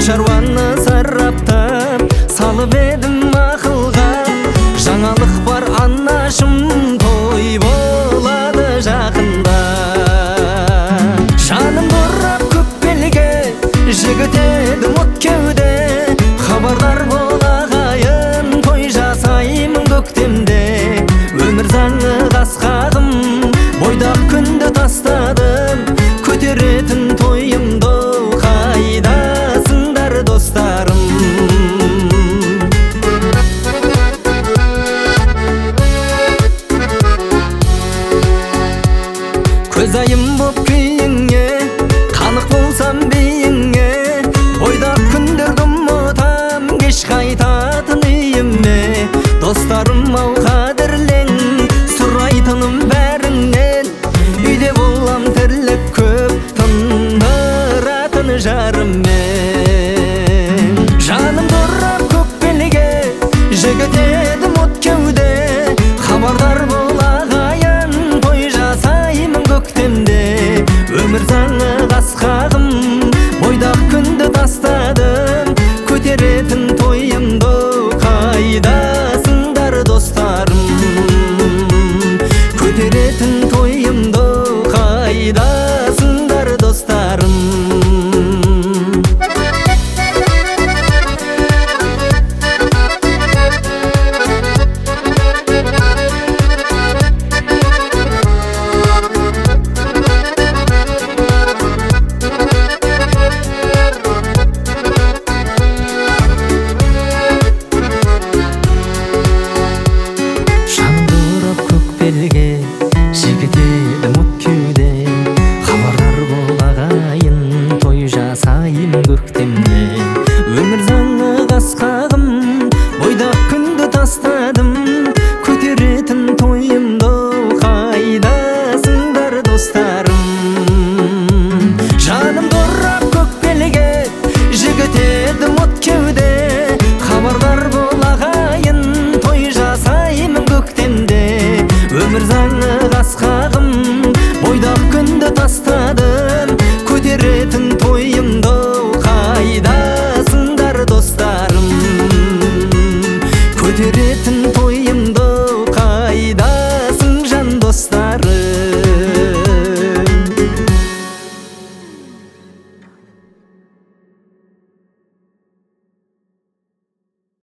шаруаны сарраптап салып едім ақылға. Жаңалық бар анашым, той болады жақында. Жаным бұрап көкпелге, жігіт едім от кеуде. Хабардар бол ағайын, той жасаймын көктемде. Өмір заңы қасқағым, бойдақ күнді тастадым. Көтеретін тойымды қайдасыңдар достарым. Көз айым боп күйіңе, қанық болсам бейіңе. Бойдақ күндерді ұмытам, кеш қайтатын үйіме. Достарым ау қадірлен, сұрайтыным бәріңнен. Үйде болам тірлік көп, тындыратын жарыммен. Жаным дұрап көкпелге, жігіт едім от кеуде. Хабардар бол ағайын, той жасаймын көктемде. Өмір заңы қасқағым,